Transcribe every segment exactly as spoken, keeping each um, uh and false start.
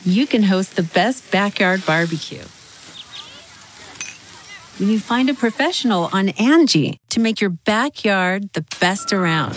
you can host the best backyard barbecue. When you find a professional on Angie to make your backyard the best around.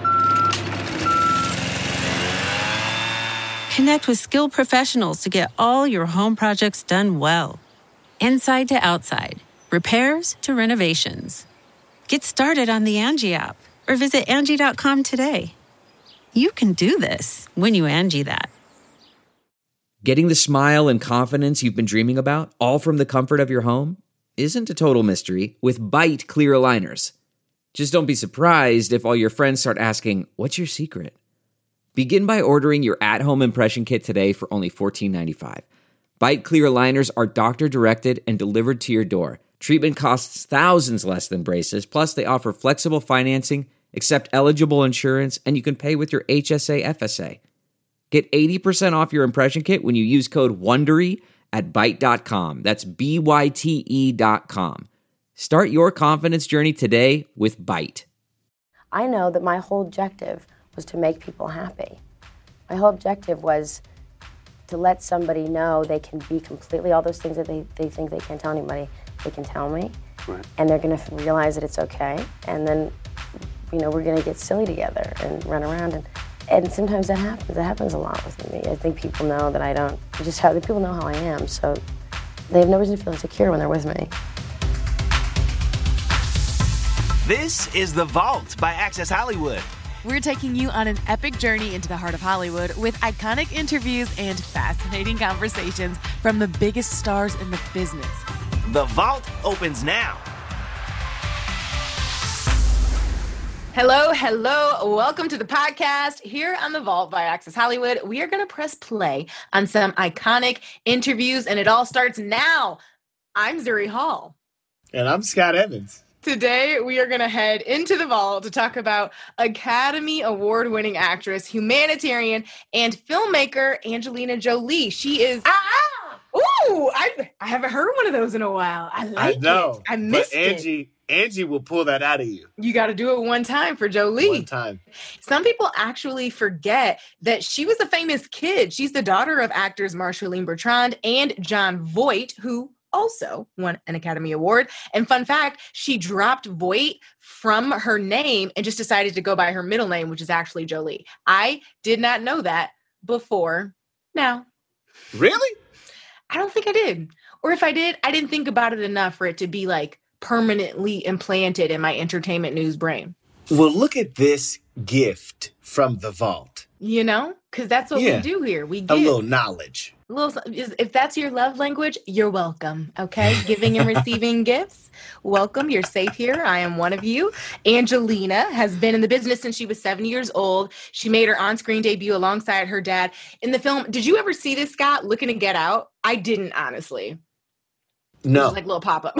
Connect with skilled professionals to get all your home projects done well. Inside to outside, repairs to renovations. Get started on the Angie app or visit Angie dot com today. You can do this when you Angie that. Getting the smile and confidence you've been dreaming about, all from the comfort of your home, isn't a total mystery with Byte clear aligners. Just don't be surprised if all your friends start asking, "What's your secret?" Begin by ordering your at-home impression kit today for only fourteen ninety-five. Byte clear aligners are doctor-directed and delivered to your door. Treatment costs thousands less than braces, plus they offer flexible financing, accept eligible insurance, and you can pay with your H S A F S A. Get eighty percent off your impression kit when you use code WONDERY at byte dot com. That's B Y T E dot com. Start your confidence journey today with Byte. I know that my whole objective was to make people happy. My whole objective was to let somebody know they can be completely all those things that they, they think they can't tell anybody, they can tell me. Right. And they're gonna realize that it's okay. And then, you know, we're gonna get silly together and run around. And, and sometimes that happens. That happens a lot with me. I think people know that I don't, just how, people know how I am. So they have no reason to feel insecure when they're with me. This is The Vault by Access Hollywood. We're taking you on an epic journey into the heart of Hollywood with iconic interviews and fascinating conversations from the biggest stars in the business. The Vault opens now. Hello, hello. Welcome to the podcast here on The Vault by Access Hollywood. We are going to press play on some iconic interviews, and it all starts now. I'm Zuri Hall. And I'm Scott Evans. Today, we are going to head into the vault to talk about Academy Award-winning actress, humanitarian, and filmmaker Angelina Jolie. She is... Ah! Ooh! I, I haven't heard one of those in a while. I like I know, it. I missed but Angie, it. Angie will pull that out of you. You got to do it one time for Jolie. One time. Some people actually forget that she was a famous kid. She's the daughter of actors Marceline Bertrand and Jon Voight, who also won an Academy Award. And fun fact, she dropped Voight from her name and just decided to go by her middle name, which is actually Jolie. I did not know that before now. Really? I don't think I did. Or if I did, I didn't think about it enough for it to be like permanently implanted in my entertainment news brain. Well, look at this gift from the vault. You know, because that's what yeah. we do here. We give a little knowledge. A little, if that's your love language, you're welcome. Okay, giving and receiving gifts. Welcome. You're safe here. I am one of you. Angelina has been in the business since she was seven years old. She made her on-screen debut alongside her dad in the film. Did you ever see this, Scott? Looking to Get Out? I didn't, honestly. No. It was like a little pop-up.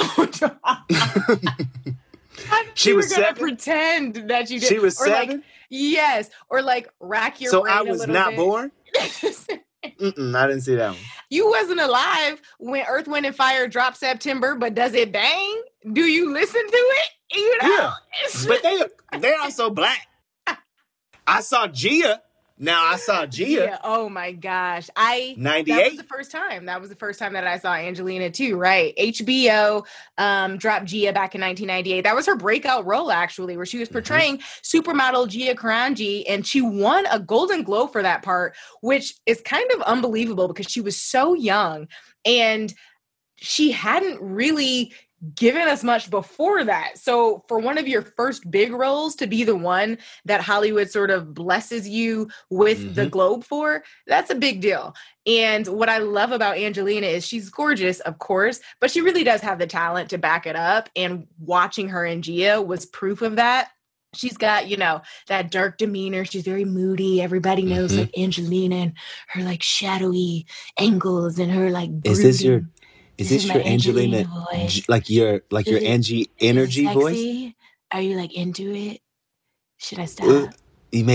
She was gonna seven? pretend that you did. She was or seven? Like, yes. Or like rack your so brain I was a little not bit. born? Mm-mm, I didn't see that one. You wasn't alive when Earth, Wind, and Fire dropped September, but does it bang? Do you listen to it? You know? Yeah, but they, they're also black. I saw Gia. Now I saw Gia. Yeah. Oh my gosh. I ninety-eight. That was the first time. That was the first time that I saw Angelina too, right? H B O um, dropped Gia back in nineteen ninety-eight. That was her breakout role, actually, where she was portraying mm-hmm. supermodel Gia Karanji, and she won a Golden Globe for that part, which is kind of unbelievable because she was so young and she hadn't really given us much before that. So for one of your first big roles to be the one that Hollywood sort of blesses you with mm-hmm. the Globe for, that's a big deal. And what I love about Angelina is she's gorgeous, of course, but she really does have the talent to back it up. And watching her in Gia was proof of that. She's got, you know, that dark demeanor. She's very moody. Everybody knows mm-hmm. like Angelina and her like shadowy angles and her like brooding. Is this your Is this, this is your Angelina, Angelina Angelina like your like is your it, Angie energy voice? Are you like into it? Should I stop? Uh, maybe.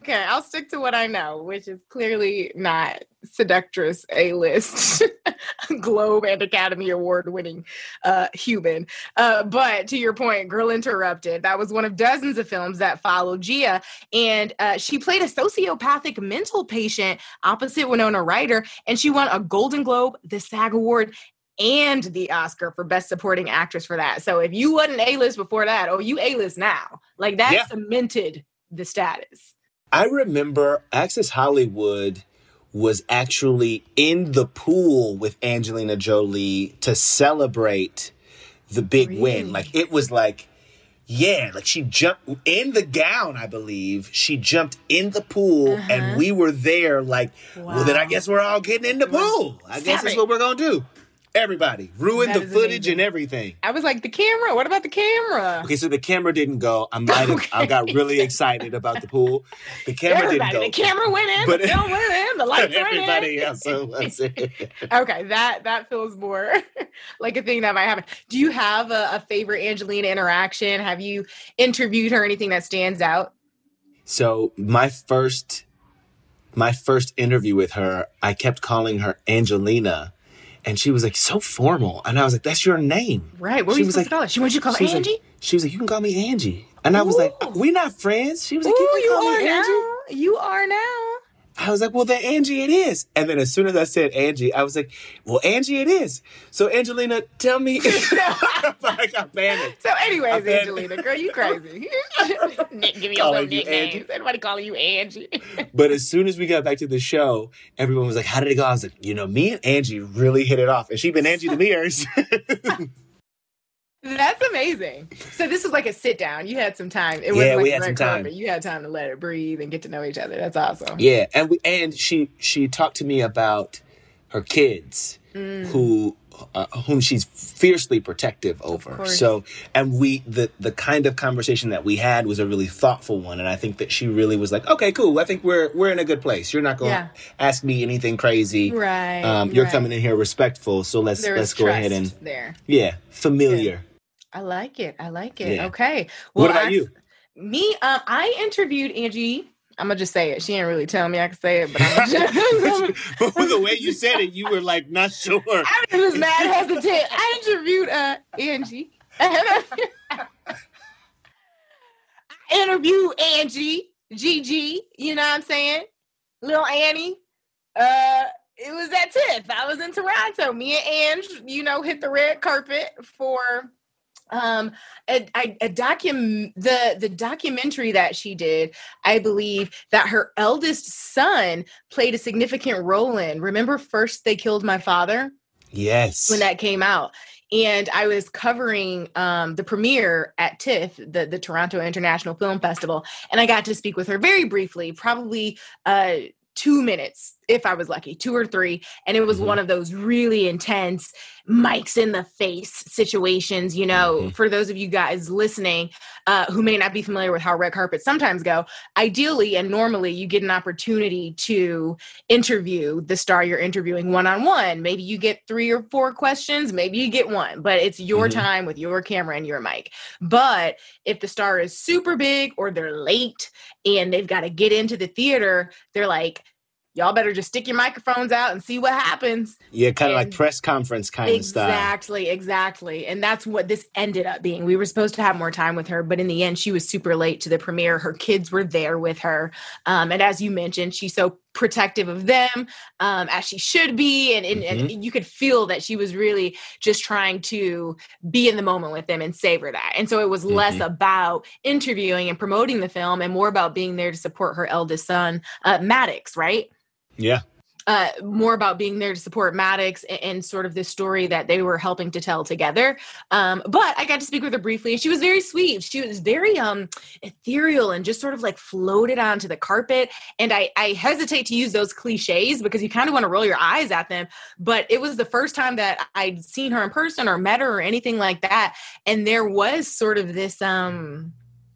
Okay, I'll stick to what I know, which is clearly not seductress A-list Globe and Academy Award winning uh, human. Uh, but to your point, Girl Interrupted, that was one of dozens of films that followed Gia. And uh, she played a sociopathic mental patient opposite Winona Ryder. And she won a Golden Globe, the SAG Award, and the Oscar for Best Supporting Actress for that. So if you wasn't A-list before that, oh, you A-list now. Like that Yeah. cemented the status. I remember Access Hollywood was actually in the pool with Angelina Jolie to celebrate the big Really? win. Like, it was like, yeah, like she jumped in the gown, I believe. She jumped in the pool Uh-huh. and we were there like, well, then I Wow. guess we're all getting in the pool. I Stop guess that's it. what we're going to do. Everybody. Ruin That the is footage amazing. and everything. I was like, the camera? What about the camera? Okay, so the camera didn't go. I might have, I Okay. got really excited about the pool. The camera Everybody, didn't the go. camera went in, But- the film went in, the lights went in. Everybody else was in. Okay, that that feels more like a thing that might happen. Do you have a, a favorite Angelina interaction? Have you interviewed her? Anything that stands out? So my first, my first interview with her, I kept calling her Angelina, and she was like so formal, and I was like, "That's your name, Right. What were She you was supposed like- to call her? She wanted you to call her She was Angie? like, she was like, "You can call me Angie," and I was like, Ooh. "We're not friends." She was like, Ooh, "You can you call are me Angie." now. You are now. I was like, well, then Angie it is. And then as soon as I said Angie, I was like, well, Angie it is. So Angelina, tell me. I got panicked. So, anyways, I bet- Angelina, girl, you crazy. Nick, give me your Calling little you nicknames. Angie. Everybody calling you Angie. But as soon as we got back to the show, everyone was like, how did it go? I was like, you know, me and Angie really hit it off. And she been Angie to me ever since. That's amazing. So this is like a sit down. You had some time. It Yeah, wasn't like we a had some red time. carpet. You had time to let it breathe and get to know each other. That's awesome. Yeah. And we, and she, she talked to me about her kids who, uh, whom she's fiercely protective over. course. So, and we, the, the kind of conversation that we had was a really thoughtful one. And I think that she really was like, okay, cool. I think we're, we're in a good place. You're not going to Yeah. ask me anything crazy. Right, Um, you're right. coming in here respectful. So let's, There let's is go ahead trust and, there. yeah, familiar. I like it. I like it. Yeah. Okay. What about I- you? Me, um, I interviewed Angie. I'm gonna just say it. She didn't really tell me I could say it, but I'm just, But with the way you said it, you were like, not sure. I was just mad hesitant. I interviewed uh Angie. I interviewed Angie, Gigi, you know what I'm saying? Little Annie. Uh it was at TIFF. I was in Toronto. Me and Ange, you know, hit the red carpet for um a, a, a docu the the documentary that she did. I believe that her eldest son played a significant role in. Remember First They Killed My Father? Yes. When that came out. And I was covering um, the premiere at TIFF, the, the Toronto International Film Festival. And I got to speak with her very briefly, probably uh, two minutes, if I was lucky, two or three. And it was Mhm. one of those really intense mics in the face situations, you know, Mhm. for those of you guys listening uh, who may not be familiar with how red carpets sometimes go. Ideally and normally you get an opportunity to interview the star you're interviewing one-on-one. Maybe you get three or four questions, maybe you get one, but it's your Mhm. time with your camera and your mic. But if the star is super big or they're late and they've got to get into the theater, they're like, y'all better just stick your microphones out and see what happens. Yeah, kind of like And- press conference kind of style. Exactly, exactly. And that's what this ended up being. We were supposed to have more time with her, but in the end, she was super late to the premiere. Her kids were there with her. Um, and as you mentioned, she's so protective of them, um, as she should be. And, and, and you could feel that she was really just trying to be in the moment with them and savor that. And so it was less Mhm. about interviewing and promoting the film and more about being there to support her eldest son, uh, Maddox, right? Yeah. Uh, more about being there to support Maddox and, and sort of this story that they were helping to tell together. Um, but I got to speak with her briefly and she was very sweet. She was very um, ethereal and just sort of like floated onto the carpet. And I, I hesitate to use those cliches because you kind of want to roll your eyes at them. But it was the first time that I'd seen her in person or met her or anything like that. And there was sort of this... Um,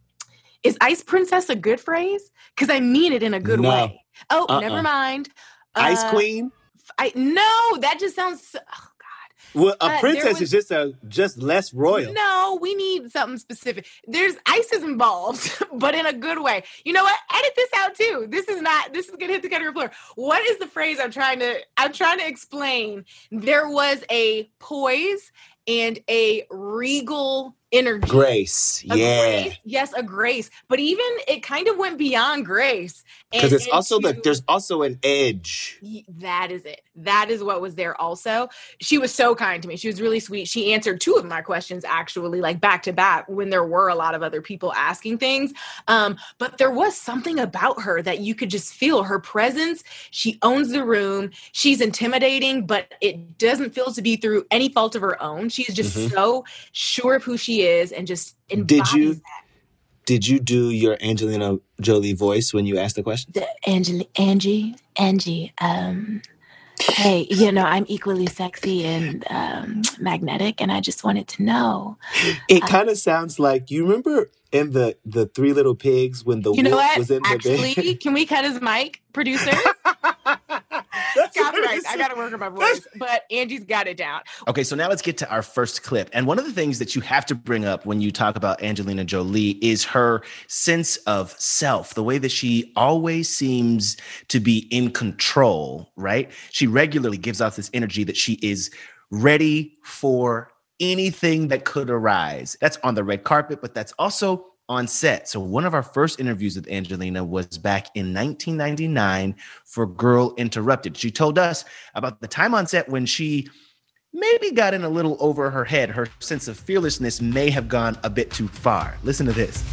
is Ice Princess a good phrase? Because I mean it in a good No. way. Oh, Uh-uh. never mind. Ice Uh, Queen? I no, that just sounds. so- Oh God, Well, a Uh, princess there was- is just a just less royal. No, we need something specific. There's ISIS involved, but in a good way. You know what? Edit this out too. This is not, this is gonna hit the cutting room floor. What is the phrase I'm trying to, I'm trying to explain? There was a poise and a regal energy. Grace. A Yeah. grace, yes, a grace. But even it kind of went beyond grace. Because it's also into- like there's also an edge. Y- That is it. That is what was there also. She was so kind to me. She was really sweet. She answered two of my questions actually, like back to back when there were a lot of other people asking things. Um, but there was something about her that you could just feel her presence. She owns the room. She's intimidating, but it doesn't feel to be through any fault of her own. She's just Mhm. so sure of who she is and just embodies Did you that. did you do your Angelina Jolie voice when you asked the question? The Angie, Angie, Angie, um, hey, you know, I'm equally sexy and um, magnetic, and I just wanted to know. It kind of sounds like, you remember in the the Three Little Pigs when the You know wolf what? was in Actually, the bed? can we cut his mic, producer? Copyright. I got to work on my voice, but Angie's got it down. Okay, so now let's get to our first clip. And one of the things that you have to bring up when you talk about Angelina Jolie is her sense of self, the way that she always seems to be in control, right? She regularly gives off this energy that she is ready for anything that could arise. That's on the red carpet, but that's also on set. So one of our first interviews with Angelina was back in nineteen ninety-nine for Girl Interrupted. She told us about the time on set when she maybe got in a little over her head. Her sense of fearlessness may have gone a bit too far. Listen to this.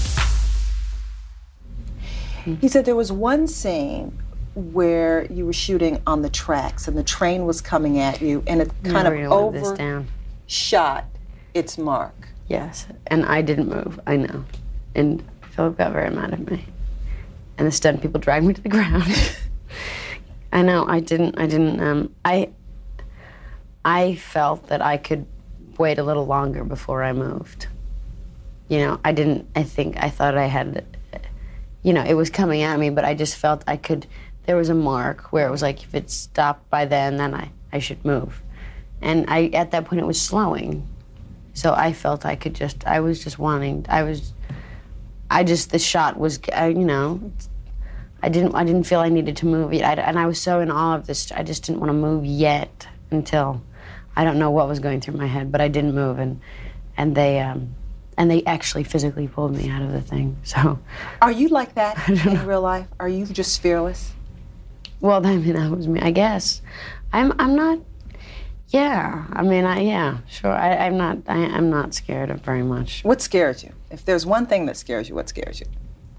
He said there was one scene where you were shooting on the tracks and the train was coming at you and it kind Never of gonna live this down. overshot its mark. Yes, and I didn't move. I know, and Philip got very mad at me, and the stunt people dragged me to the ground. I know. I didn't. I didn't. Um, I. I felt that I could wait a little longer before I moved. You know, I didn't. I think I thought I had. You know, it was coming at me, but I just felt I could. There was a mark where it was like, if it stopped by then, then I I should move, and I at that point it was slowing. So I felt I could just, I was just wanting, I was, I just, the shot was, uh, you know, I didn't, I didn't feel I needed to move yet. I, and I was so in awe of this, I just didn't want to move yet until, I don't know what was going through my head, but I didn't move. And, and they, um, and they actually physically pulled me out of the thing, so. Are you like that in real life? Are you just fearless? Well, I mean, that was me, I guess. I'm, I'm not, yeah, I mean, I, yeah, sure. I, I'm not, I, I'm not scared of very much. What scares you? If there's one thing that scares you, what scares you?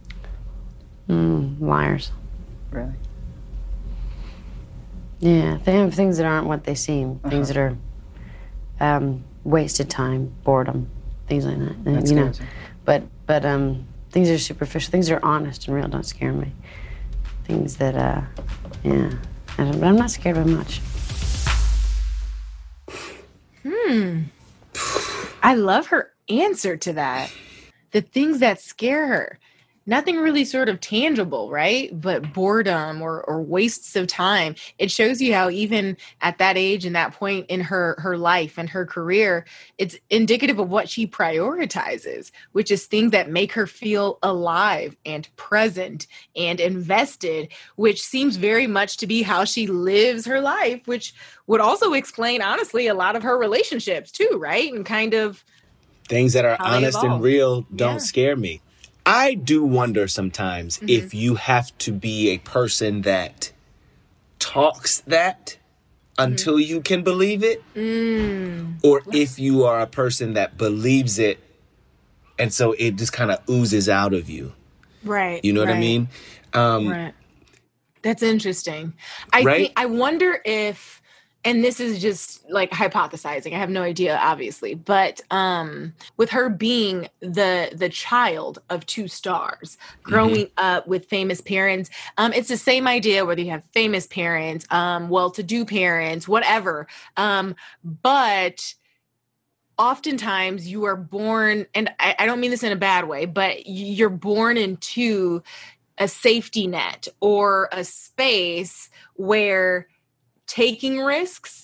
Mm, liars. Really? Yeah, they have things that aren't what they seem. Uh-huh. Things that are um, wasted time, boredom, things like that. That you know, scares you. but but um, things that are superficial, things that are honest and real don't scare me. Things that, uh, yeah, I don't, but I'm not scared of much. Hmm. I love her answer to that. The things that scare her. Nothing really sort of tangible, right? But boredom or, or wastes of time. It shows you how even at that age and that point in her, her life and her career, it's indicative of what she prioritizes, which is things that make her feel alive and present and invested, which seems very much to be how she lives her life, which would also explain, honestly, a lot of her relationships too, right? And kind of Things that are how they honest and evolve. real don't Yeah. scare me. I do wonder sometimes Mm-hmm. if you have to be a person that talks that until you can believe it, Mm. or if you are a person that believes it and so it just kind of oozes out of you. Right. You know what I right. mean? Um, Right. That's interesting. I Right? think I wonder if, and this is just like hypothesizing. I have no idea, obviously, but um, with her being the the child of two stars, growing up with famous parents, um, it's the same idea whether you have famous parents, um, well-to-do parents, whatever. Um, but oftentimes you are born, and I, I don't mean this in a bad way, but you're born into a safety net or a space where taking risks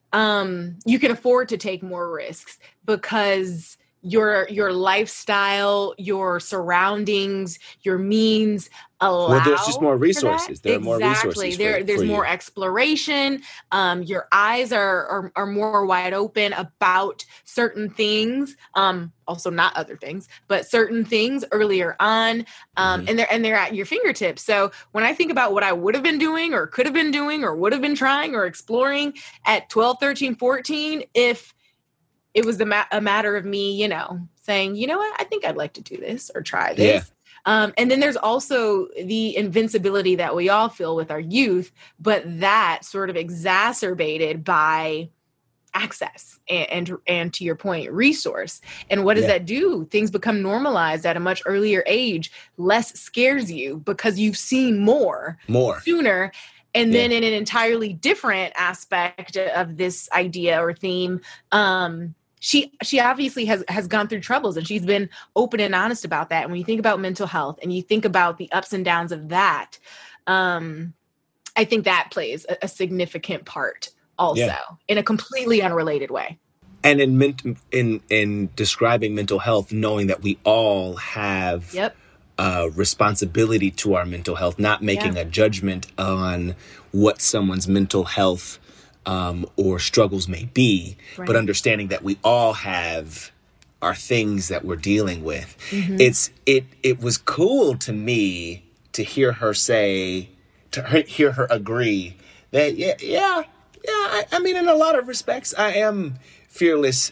um, you can afford to take more risks because your your lifestyle, your surroundings, your means allow. Well, there's just more for resources. that. There are exactly. more resources for, there, there's for more you. exploration. Um, your eyes are, are are more wide open about certain things. Um, also not other things, but certain things earlier on. Um, Mhm. and they're and they're at your fingertips. So when I think about what I would have been doing or could have been doing or would have been trying or exploring at twelve, thirteen, fourteen, if it was the ma- a matter of me, you know, saying, you know what, I think I'd like to do this or try this. Yeah. Um, and then there's also the invincibility that we all feel with our youth, but that sort of exacerbated by access and, and, and to your point, resource. And what does Yeah. that do? Things become normalized at a much earlier age. Less scares you because you've seen more, More. sooner. And Yeah. then in an entirely different aspect of this idea or theme, um, she she obviously has has gone through troubles and she's been open and honest about that. And when you think about mental health and you think about the ups and downs of that, um, I think that plays a, a significant part also Yeah. in a completely unrelated way. And in ment- in in describing mental health, knowing that we all have Yep. uh, responsibility to our mental health, not making Yeah. a judgment on what someone's mental health um, or struggles may be, Right. but understanding that we all have our things that we're dealing with. Mhm. It's it it was cool to me to hear her say, to he- hear her agree that yeah yeah yeah. I, I mean, in a lot of respects, I am fearless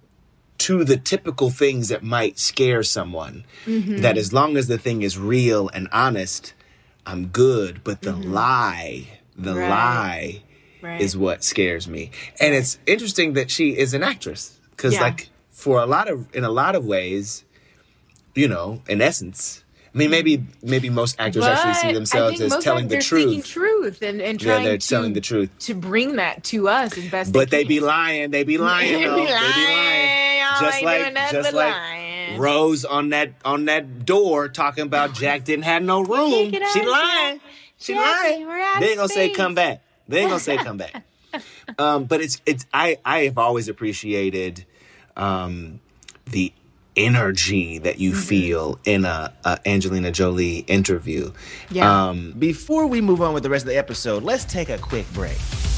to the typical things that might scare someone. Mhm. That as long as the thing is real and honest, I'm good. But the Mhm. lie, the Right. lie Right. is what scares me. And it's interesting that she is an actress. Because Yeah. like for a lot of, in a lot of ways, you know, in essence, I mean, maybe maybe most actors actually see But I themselves think as most telling of the they're seeking truth. truth and, and Yeah, trying they're to, telling the truth. to bring that to us as best But they they can. be lying. They be lying, They though. be They be lying. lying. All Just they like, doing nothing just but like lying. Rose on that on that door talking about Jack didn't have no room. can't get She out, lying. She Jackie, lying. we're out They of ain't gonna say space. come back. They ain't gonna say come back. Um, but it's it's I I have always appreciated um, the energy that you Mm-hmm. feel in a, a Angelina Jolie interview. Yeah. Um, Before we move on with the rest of the episode, let's take a quick break.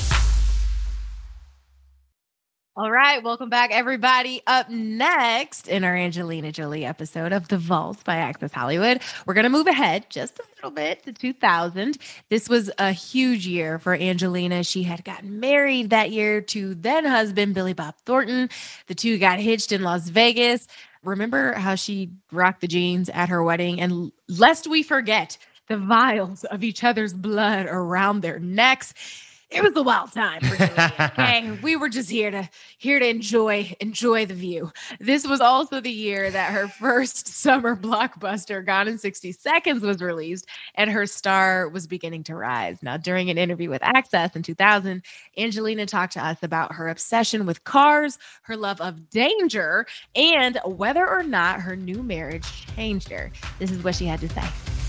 All right, welcome back, everybody. Up next in our Angelina Jolie episode of The Vault by Access Hollywood, we're going to move ahead just a little bit to two thousand. This was a huge year for Angelina. She had gotten married that year to then husband Billy Bob Thornton. The two got hitched in Las Vegas. Remember how she rocked the jeans at her wedding? And lest we forget, the vials of each other's blood around their necks. It was a wild time for Julia, okay? We were just here to here to enjoy enjoy the view. This was also the year that her first summer blockbuster, Gone in sixty seconds, was released, and her star was beginning to rise. Now, during an interview with Access in two thousand, Angelina talked to us about her obsession with cars, her love of danger, and whether or not her new marriage changed her. This is what she had to say.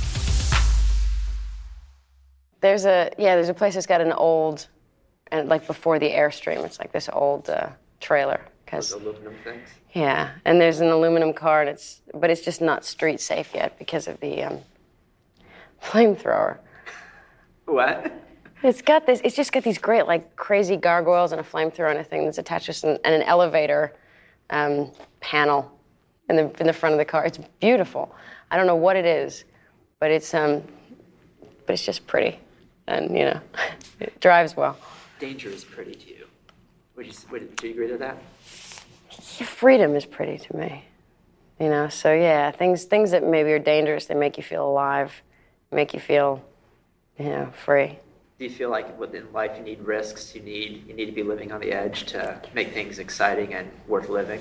There's a yeah, there's a place that's got an old, and like before the Airstream, it's like this old uh, trailer. Cause aluminum things. yeah, and there's an aluminum car, and it's but it's just not street safe yet because of the um, flamethrower. What? It's got this. It's just got these great like crazy gargoyles and a flamethrower and a thing that's attached to us, and, and an elevator um, panel in the in the front of the car. It's beautiful. I don't know what it is, but it's um, but it's just pretty. And, you know, it drives well. Danger is pretty to you. Would you, would, do you agree to that? Freedom is pretty to me. You know, so yeah, things things that maybe are dangerous, they make you feel alive, make you feel, you know, free. Do you feel like within life you need risks, you need you need to be living on the edge to make things exciting and worth living?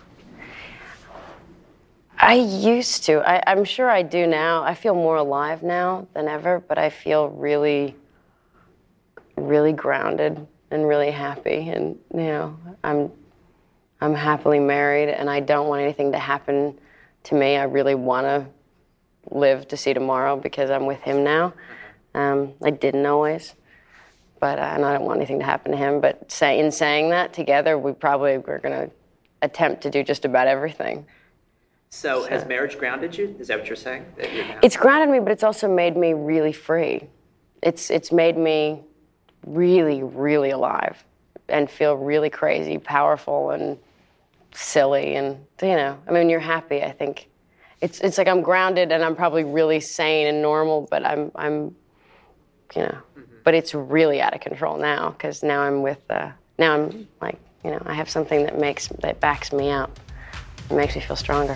I used to. I, I'm sure I do now. I feel more alive now than ever, but I feel really, really grounded and really happy. And, you know, I'm I'm happily married, and I don't want anything to happen to me. I really want to live to see tomorrow because I'm with him now. Um, I didn't always. but uh, and I don't want anything to happen to him. But say, in saying that, together, we probably were going to attempt to do just about everything. So, so has marriage grounded you? Is that what you're saying? That you're now- It's grounded me, but it's also made me really free. It's it's made me really, really alive and feel really crazy, powerful, and silly, and you know, I mean, you're happy. I think it's it's like I'm grounded and I'm probably really sane and normal, but I'm I'm, you know, mm-hmm. but it's really out of control now because now I'm with uh, now I'm like you know I have something that makes that backs me up. It makes me feel stronger.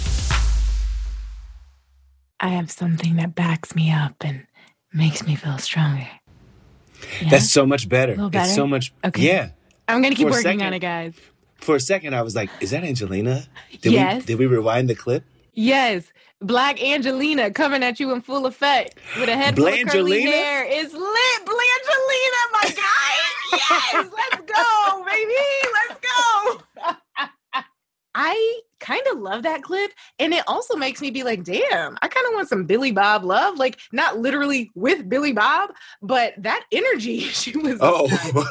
I have something that backs me up and makes me feel stronger. Yeah? That's so much better. A little better? It's so much. Okay. Yeah. I'm gonna keep For a working second- on it, guys. For a second, I was like, "Is that Angelina?" Did Yes. We, did we rewind the clip? Yes, Black Angelina coming at you in full effect with a head full of curly Blangelina? hair. It's lit, Blangelina, my guy. Yes, let's go, baby. Let's go. I kind of love that clip, and it also makes me be like, damn, I kind of want some Billy Bob love. Like, not literally with Billy Bob, but that energy she was. Oh,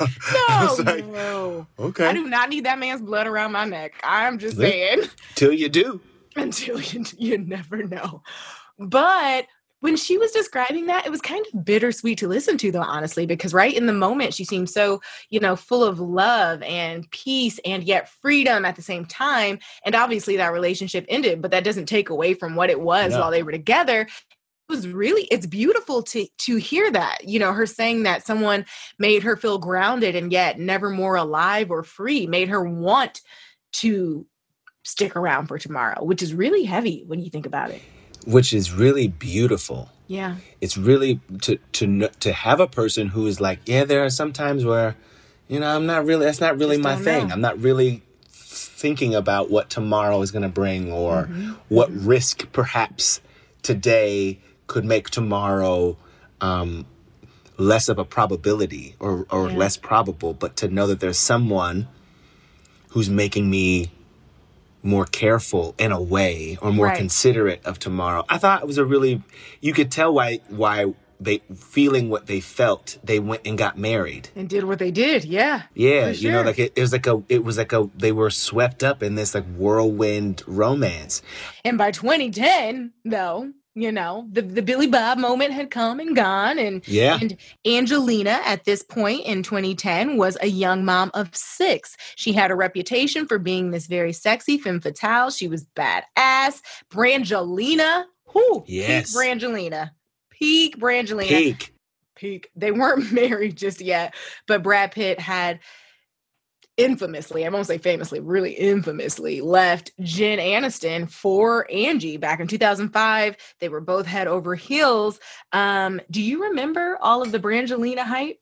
I No, was like, no. okay. I do not need that man's blood around my neck. I'm just Look. saying. Till you do. Until you, you never know. But when she was describing that, it was kind of bittersweet to listen to, though, honestly, because right in the moment, she seemed so, you know, full of love and peace and yet freedom at the same time. And obviously that relationship ended, but that doesn't take away from what it was No. while they were together. It was really, it's beautiful to to hear that, you know, her saying that someone made her feel grounded and yet never more alive or free, made her want to stick around for tomorrow, which is really heavy when you think about it. Which is really beautiful. Yeah. It's really to to kn- to have a person who is like, yeah, there are some times where, you know, I'm not really, that's not really Just my don't thing. know. I'm not really thinking about what tomorrow is going to bring or Mm-hmm. what risk perhaps today could make tomorrow um, less of a probability or, or Yeah. less probable, but to know that there's someone who's making me more careful in a way or more Right. considerate of tomorrow. I thought it was a really, you could tell why, why they, feeling what they felt, they went and got married. And did what they did. Yeah. Yeah. For You know, sure. like it, it was like a, it was like a, they were swept up in this like whirlwind romance. And by twenty ten, though, you know, the, the Billy Bob moment had come and gone. And, Yeah. and Angelina, at this point in twenty ten, was a young mom of six. She had a reputation for being this very sexy femme fatale. She was badass. Brangelina. Whoo, Yes. Peak Brangelina. Peak Brangelina. Peak. Peak. They weren't married just yet, but Brad Pitt had infamously, I won't say famously, really infamously left Jen Aniston for Angie back in two thousand five. They were both head over heels. Um, do you remember all of the Brangelina hype?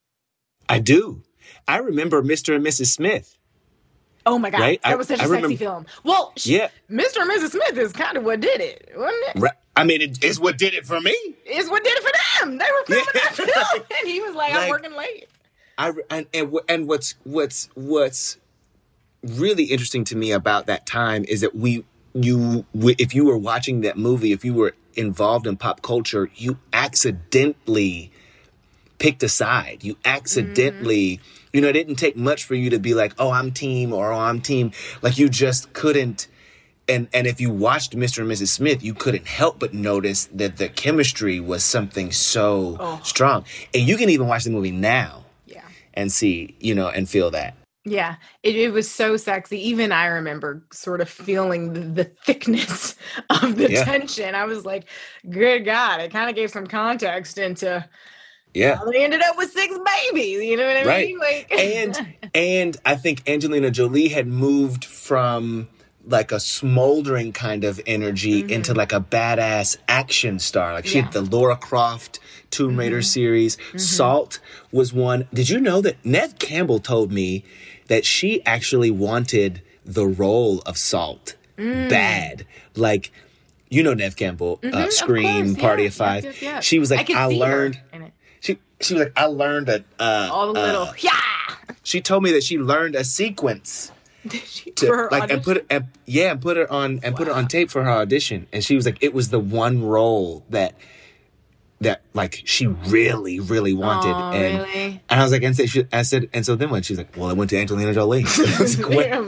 I do. I remember Mister and Missus Smith. Oh my God, Right? that I- was such a I sexy remember- film. Well, sh- Yeah. Mister and Missus Smith is kind of what did it, wasn't it? Right. I mean, it, it's what did it for me. It's what did it for them. They were filming that Yeah. film, and he was like, "I'm Like- working late." I and and, wh- and what's what's what's really interesting to me about that time is that we you w- if you were watching that movie, if you were involved in pop culture, you accidentally picked a side. You accidentally, mm-hmm. you know, it didn't take much for you to be like, "Oh, I'm team," or "Oh, I'm team." Like you just couldn't. And and if you watched Mister and Missus Smith, you couldn't help but notice that the chemistry was something so Oh. strong. And you can even watch the movie now. Yeah. And see, you know, and feel that. Yeah, it, it was so sexy. Even I remember sort of feeling the, the thickness of the Yeah. tension. I was like, good God, it kind of gave some context into Yeah. how they ended up with six babies. You know what I Right. mean? Like, And and I think Angelina Jolie had moved from like a smoldering kind of energy Mm-hmm. into like a badass action star. Like she Yeah. had the Laura Croft Tomb Raider Mhm. series. Mm-hmm. Salt was one. Did you know that Neve Campbell told me that she actually wanted the role of Salt Mm. bad? Like, you know Neve Campbell, Mhm, uh, of Scream, course, Party yeah, of Five. yep, yep, yep. She was I like, could I, see her learned. in it. She she was like, I learned a uh, All the little, uh, yeah. she told me that she learned a sequence to For her like and put it and, yeah and put it on and put it on tape for her audition, and she was like, it was the one role that that like she really, really wanted. Oh, and really? and I was like, and so she, I said, and so then when she's like, well, I went to Angelina Jolie. I was like, Yeah.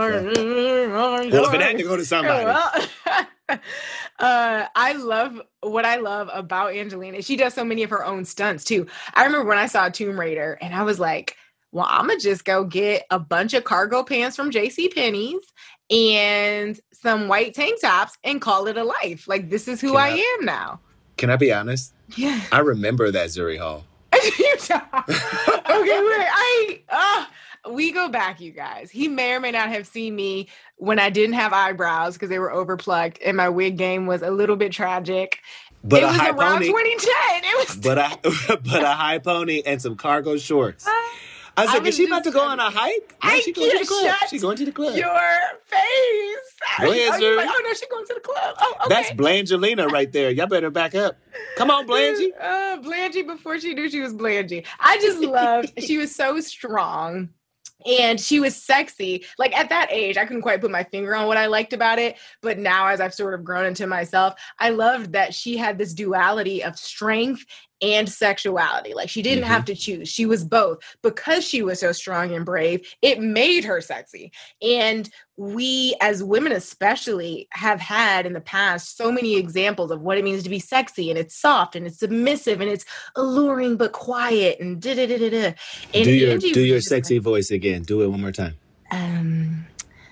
well, if it had to go to somebody. uh, I love what I love about Angelina. She does so many of her own stunts too. I remember when I saw Tomb Raider and I was like, well, I'm going to just go get a bunch of cargo pants from JCPenney's and some white tank tops and call it a life. Like, this is who I, I am now. Can I be honest? Yeah. I remember that Zuri Hall. You talk. Okay, wait. I uh, we go back, you guys. He may or may not have seen me when I didn't have eyebrows because they were overplucked and my wig game was a little bit tragic. But it a was high around pony, twenty ten. It was but a but a high pony and some cargo shorts. I was I like, was is she about to just go on a hike? No, I she going to the club. shut She's going to the club. Your face. Go ahead, I was sir. like, oh no, she's going to the club. Oh, okay. That's Blangelina right there. Y'all better back up. Come on, Blangie. Uh, Blangie before she knew she was Blangie. I just loved, she was so strong. And she was sexy. Like at that age, I couldn't quite put my finger on what I liked about it. But now as I've sort of grown into myself, I loved that she had this duality of strength and sexuality. Like she didn't mm-hmm. have to choose. She was both. Because she was so strong and brave, it made her sexy. And we as women especially have had in the past so many examples of what it means to be sexy, and it's soft and it's submissive and it's alluring but quiet and da da da da da. Do your do your sexy like, voice again. Do it one more time. Um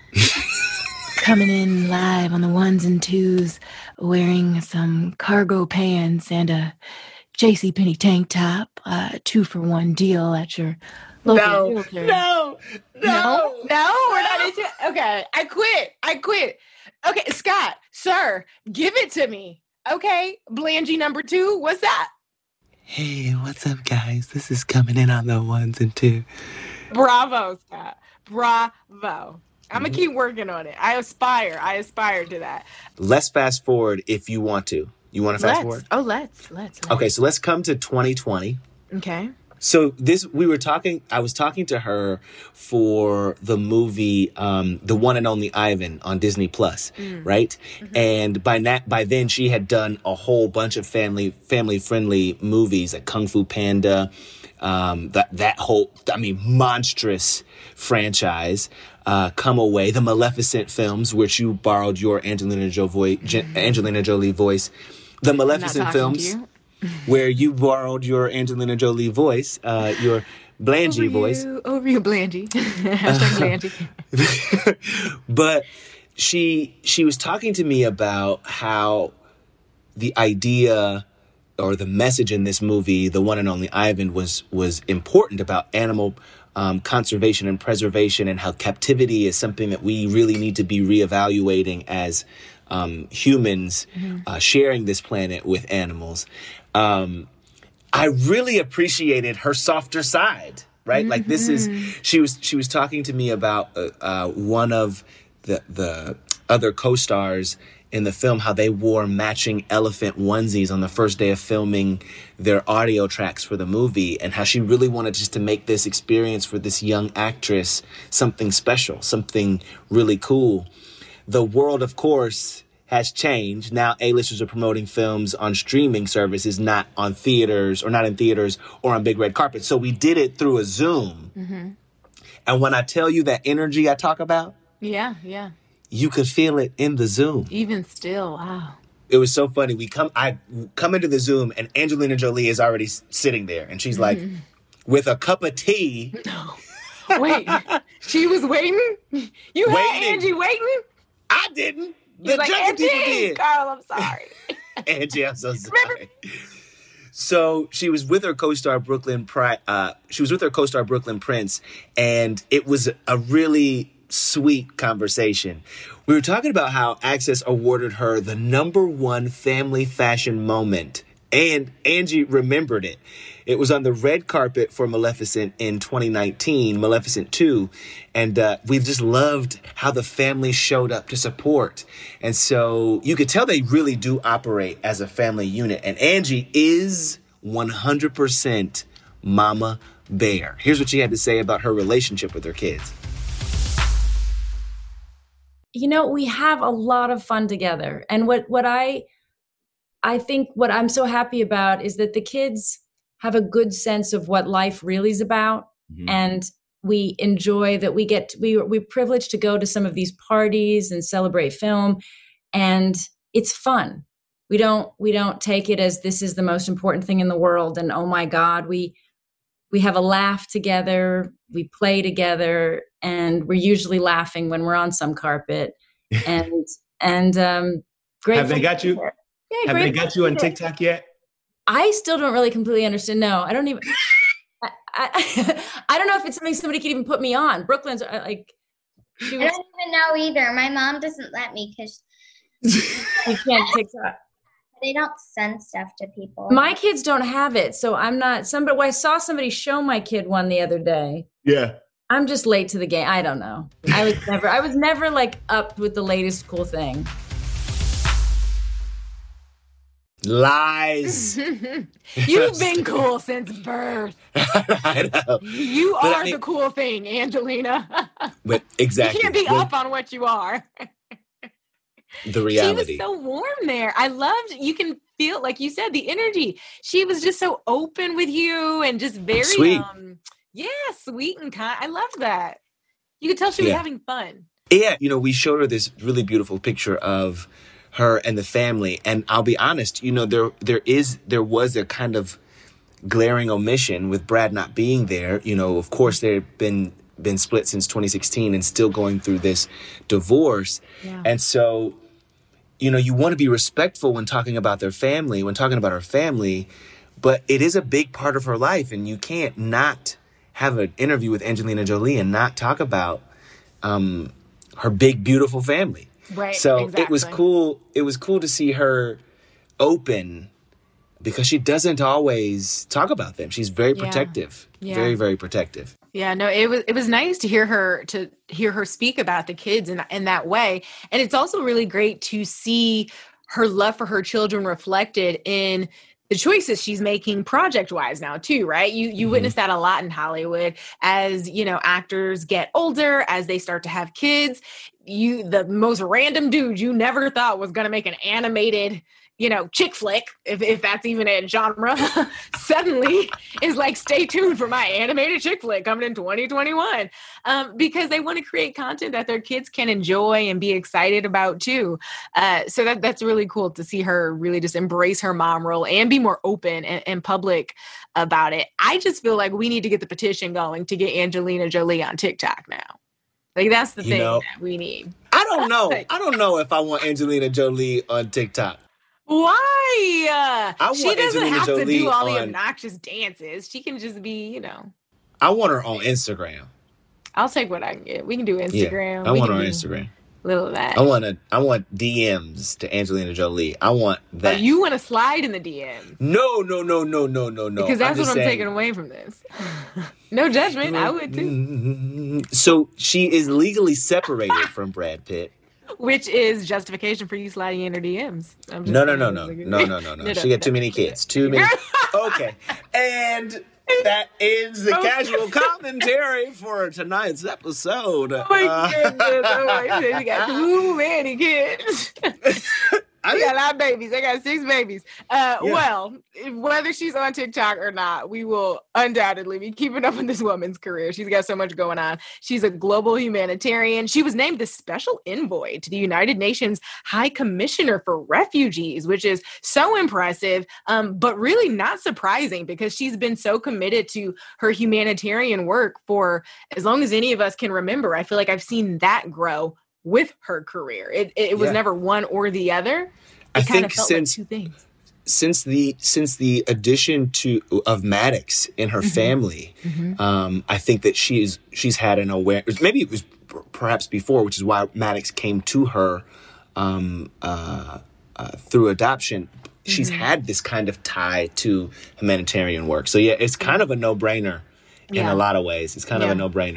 coming in live on the ones and twos, wearing some cargo pants and a JCPenney tank top, uh, two for one deal at your local no, realtor. No, no, no, no, we're not into. Okay, I quit. I quit. Okay, Scott, sir, give it to me. Okay, Blangie number two, what's that? Hey, what's up, guys? This is coming in on the ones and two. Bravo, Scott. Bravo. I'm going to keep working on it. I aspire. I aspire to that. Let's fast forward if you want to. You want to fast let's. forward? Oh, let's, let's. Let's. Okay, so let's come to twenty twenty. Okay. So this, we were talking, I was talking to her for the movie, um, The One and Only Ivan on Disney Plus, mm. right? Mm-hmm. And by that, by then she had done a whole bunch of family, family friendly movies like Kung Fu Panda, um, that, that whole, I mean, monstrous franchise, uh, Come Away, the Maleficent films, which you borrowed your Angelina Jolie, mm-hmm. Angelina Jolie voice, the Maleficent films. Where you borrowed your Angelina Jolie voice, uh, your Blangie over voice. You, over you, Blangie. Hashtag Blangie. But she she was talking to me about how the idea or the message in this movie, The One and Only Ivan, was was important about animal um, conservation and preservation, and how captivity is something that we really need to be reevaluating as um, humans mm-hmm. uh, sharing this planet with animals. Um, I really appreciated her softer side, right? Mm-hmm. Like this is, she was, she was talking to me about, uh, uh, one of the, the other co-stars in the film, how they wore matching elephant onesies on the first day of filming their audio tracks for the movie, and how she really wanted just to make this experience for this young actress something special, something really cool. The world, of course, has changed. Now A-listers are promoting films on streaming services, not on theaters, or not in theaters or on big red carpets. So we did it through a Zoom. Mm-hmm. And when I tell you that energy I talk about, yeah, yeah, you could feel it in the Zoom. Even still, wow. It was so funny. We come, I come into the Zoom, and Angelina Jolie is already sitting there, and she's like, mm-hmm. with a cup of tea. No, wait, she was waiting. You waiting. had Angie waiting. I didn't. The like, junket people did. Carl, I'm sorry. Angie, I'm so sorry. So she was with her co-star Brooklyn Pri- uh, she was with her co-star Brooklyn Prince, and it was a really sweet conversation. We were talking about how Access awarded her the number one family fashion moment, and Angie remembered it. It was on the red carpet for Maleficent in twenty nineteen, Maleficent two. And uh, we just loved how the family showed up to support. And so you could tell they really do operate as a family unit. And Angie is one hundred percent Mama Bear. Here's what she had to say about her relationship with her kids. You know, we have a lot of fun together. And what, what I... I think what I'm so happy about is that the kids have a good sense of what life really is about. Mm-hmm. And we enjoy that we get, to, we, we're privileged to go to some of these parties and celebrate film. And it's fun. We don't, we don't take it as this is the most important thing in the world. And oh my God, we, we have a laugh together. We play together, and we're usually laughing when we're on some carpet. And, and, um, great. Have they got you? Yeah, have they got you on TikTok yet? I still don't really completely understand. No, I don't even, I, I, I don't know if it's something somebody could even put me on. Brooklyn's like, she was, I don't even know either. My mom doesn't let me because you can't TikTok. They don't send stuff to people. My kids don't have it, so I'm not. Somebody, well, I saw somebody show my kid one the other day. Yeah, I'm just late to the game. I don't know. I was never. I was never like up with the latest cool thing. Lies. You've been cool since birth. I know. You But are I mean- the cool thing, Angelina. But exactly. You can't be Well, up on what you are. the reality. She was so warm there. I loved, you can feel, like you said, the energy. She was just so open with you and just very, Sweet. um, yeah, sweet and kind. I loved that. You could tell she was Yeah. having fun. Yeah, you know, we showed her this really beautiful picture of her and the family, and I'll be honest, you know, there there is there was a kind of glaring omission with Brad not being there. You know, of course, they've been been split since twenty sixteen and still going through this divorce, Yeah. and so, you know, you want to be respectful when talking about their family, when talking about her family, but it is a big part of her life, and you can't not have an interview with Angelina Jolie and not talk about um, her big, beautiful family. Right. So exactly. it was cool. It was cool to see her open because she doesn't always talk about them. She's very Yeah. protective, Yeah. very, very protective. Yeah, no, it was it was nice to hear her to hear her speak about the kids in in that way, and it's also really great to see her love for her children reflected in the choices she's making project wise now too, right? You you Mhm. witness that a lot in Hollywood as, you know, actors get older, as they start to have kids. You the most random dude you never thought was going to make an animated, you know, chick flick, if, if that's even a genre, suddenly is like, stay tuned for my animated chick flick coming in twenty twenty-one. Um, because they want to create content that their kids can enjoy and be excited about too. Uh, so that that's really cool to see her really just embrace her mom role and be more open and, and public about it. I just feel like we need to get the petition going to get Angelina Jolie on TikTok now. Like, that's the You thing know, that we need. I don't know. I don't know if I want Angelina Jolie on TikTok. Why? I Uh, want she doesn't Angelina have to Jolie do all the on- obnoxious dances. She can just be, you know. I want her on Instagram. I'll take what I can get. We can do Instagram. Yeah, I We want can her on do Instagram. a little of that. I want to. I want D Ms to Angelina Jolie. I want Oh, that. you want to slide in the D Ms. No, no, no, no, no, no, no. Because that's just what I'm saying- taking away from this. No judgment. I would too. So she is legally separated from Brad Pitt. Which is justification for you sliding in her D Ms. I'm just No, no, saying. no, no, no, no, no, no. She no, got too many kids. Too many. Okay, and that ends the Okay. casual commentary for tonight's episode. Oh my Uh, goodness. Oh my goodness. You got too many kids. I got a lot of babies. I got six babies. Uh, Yeah. Well, whether she's on TikTok or not, we will undoubtedly be keeping up with this woman's career. She's got so much going on. She's a global humanitarian. She was named the special envoy to the United Nations High Commissioner for Refugees, which is so impressive, um, but really not surprising because she's been so committed to her humanitarian work for as long as any of us can remember. I feel like I've seen that grow with her career. It, it was Yeah. never one or the other. It I kind of think felt since like two things. since the since the addition to of Maddox in her Mhm. family, Mhm. um, I think that she's she's had an awareness. Maybe it was p- perhaps before, which is why Maddox came to her um, uh, uh, through adoption. She's Mhm. had this kind of tie to humanitarian work. So yeah, it's kind of a no brainer in Yeah. a lot of ways. It's kind Yeah. of a no brainer.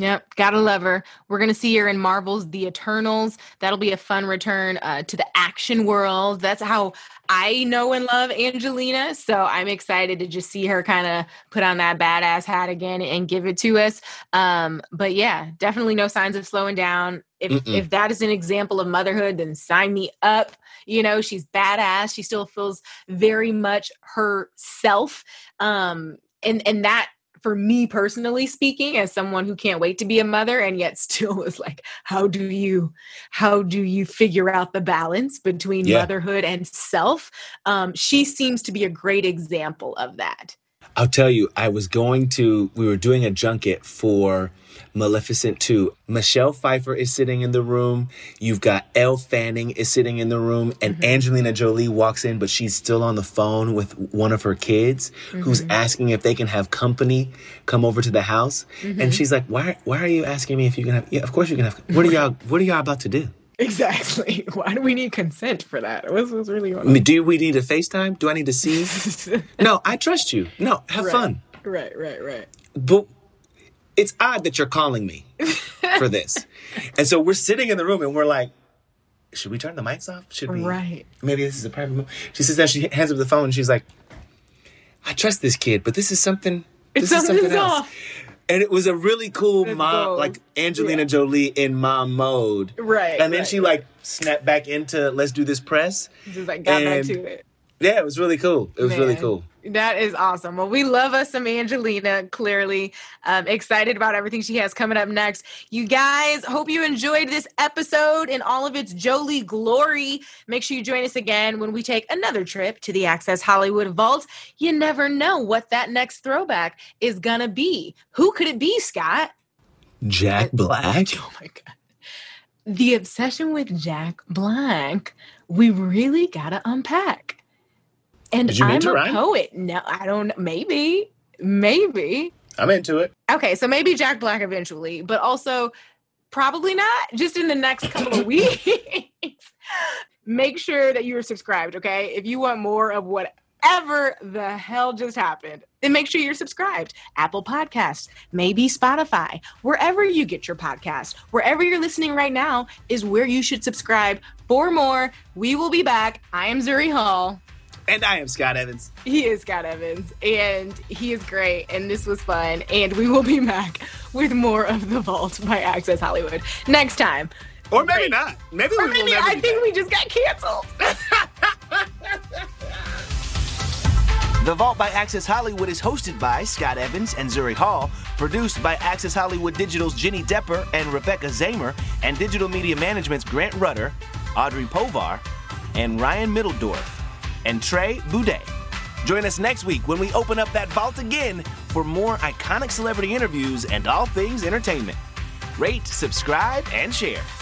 Yep, gotta love her. We're gonna see her in Marvel's The Eternals. That'll be a fun return uh, to the action world. That's how I know and love Angelina. So I'm excited to just see her kind of put on that badass hat again and give it to us. Um, but yeah, definitely no signs of slowing down. If Mm-mm. if that is an example of motherhood, then sign me up. You know, she's badass. She still feels very much herself. Um, and and that. For me personally speaking, as someone who can't wait to be a mother and yet still is like, how do you, how do you figure out the balance between yeah. motherhood and self? Um, she seems to be a great example of that. I'll tell you, I was going to, we were doing a junket for Maleficent two. Michelle Pfeiffer is sitting in the room. You've got Elle Fanning is sitting in the room. And mm-hmm. Angelina Jolie walks in, but she's still on the phone with one of her kids mm-hmm. who's asking if they can have company come over to the house. Mm-hmm. And she's like, why, why are you asking me if you can have, yeah, of course you can have, what are y'all, what are y'all about to do? Exactly. Why do we need consent for that? What's, what's really going on? I mean, do we need a FaceTime? Do I need to see? No, I trust you. No, have right. fun. Right, right, right. But it's odd that you're calling me for this. And so we're sitting in the room and we're like, should we turn the mics off? Should we? Right. Maybe this is a private moment. She sits down, she hands up the phone and she's like, I trust this kid, but this is something, it's this is something else. Off. And it was a really cool Let's mom, go. like Angelina yeah. Jolie in mom mode. Right. And then right, she right. like snapped back into let's do this press. Just like got and, back to it. Yeah, it was really cool. It was Man, really cool. That is awesome. Well, we love us some Angelina, clearly. Um, excited about everything she has coming up next. You guys, hope you enjoyed this episode in all of its Jolie glory. Make sure you join us again when we take another trip to the Access Hollywood Vault. You never know what that next throwback is going to be. Who could it be, Scott? Jack Black. Oh, my God. The obsession with Jack Black, we really got to unpack. And I'm a rhyme? poet. No, I don't. Maybe. Maybe. I'm into it. Okay, so maybe Jack Black eventually, but also probably not just in the next couple of weeks. Make sure that you are subscribed, okay? If you want more of whatever the hell just happened, then make sure you're subscribed. Apple Podcasts, maybe Spotify, wherever you get your podcast. Wherever you're listening right now is where you should subscribe for more. We will be back. I am Zuri Hall. And I am Scott Evans. He is Scott Evans, and he is great, and this was fun, and we will be back with more of The Vault by Access Hollywood next time. Or maybe Wait. not. Maybe or we maybe will never I think back. we just got canceled. The Vault by Access Hollywood is hosted by Scott Evans and Zuri Hall, produced by Access Hollywood Digital's Jenny Depper and Rebecca Zamer, and Digital Media Management's Grant Rudder, Audrey Povar, and Ryan Middledorf, and Trey Boudet. Join us next week when we open up that vault again for more iconic celebrity interviews and all things entertainment. Rate, subscribe, and share.